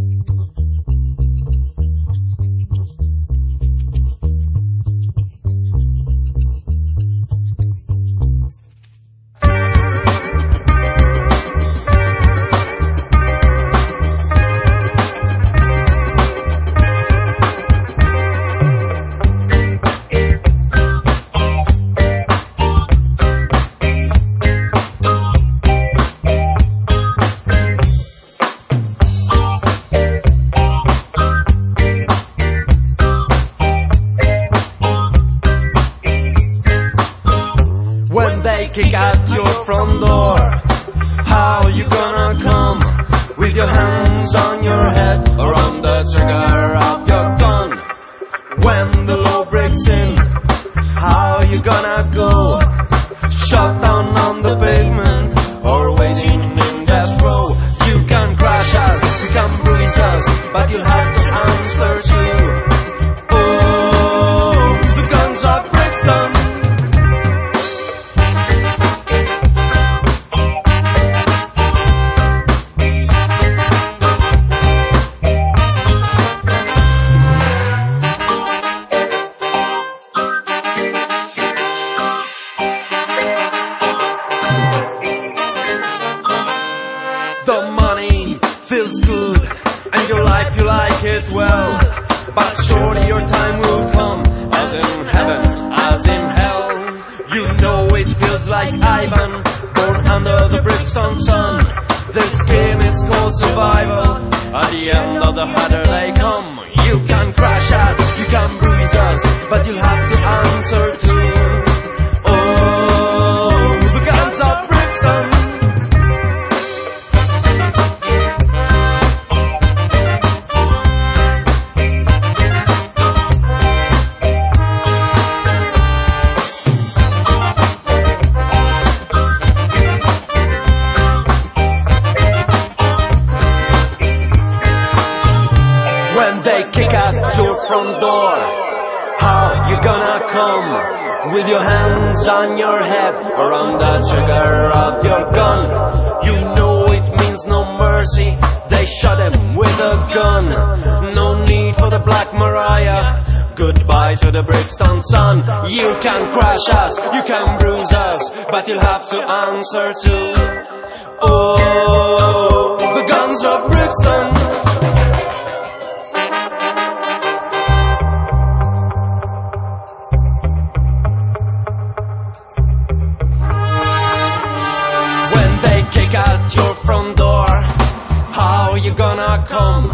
Kick out your front door. How you gonna come with your hands on your head or on the trigger of your gun? When the law breaks in, how you gonna go? Shut down on the pavement or waiting in death row? You can crash us, you can bruise us, but you'll have to answer to the guns of Brixton. The money feels good, and your life you like it well, but surely your time will come, as in heaven, as in hell. You know it feels like Ivan, born under the Brixton sun. This game is called survival, at the end of the harder they come. You can crash us, you can bruise us, but you'll have to answer to the guns of Brixton. Kick out your front door. How you gonna come with your hands on your head or on the trigger of your gun? You know it means no mercy. They shot him with a gun. No need for the Black Mariah. Goodbye to the Brixton sun. You can crash us, you can bruise us, but you'll have to answer to the guns of Brixton. Kick out your front door. How you gonna come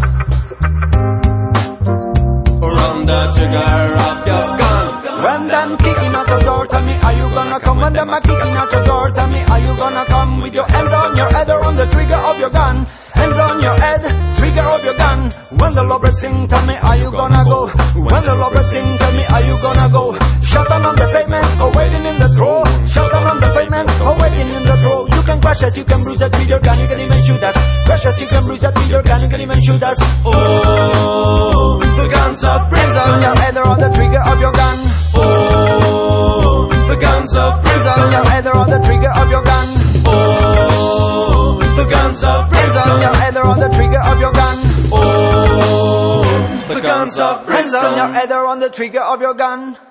or on the trigger of your gun? When them kicking out your door, tell me, are you gonna come? When them are kicking out your door, tell me, are you gonna come with your hands on your head or on the trigger of your gun? Hands on your head, trigger of your gun. When the law breaks in, tell me, are you gonna go? When the law breaks in, tell me, are you gonna go? Shut down on the pavement or waiting in the throw. Shut down on the pavement or waiting in the throw. You can crash us, you can bruise us with your gun, you can even shoot us. Crash us, you can bruise us with your gun, you can even shoot us. The guns of Brixton. On your head or on the trigger of your gun. The guns of Brixton. On your head or on the trigger of your gun. The guns of Brixton. On your head or on the trigger of your gun. The guns of Brixton. On your head or on the trigger of your gun.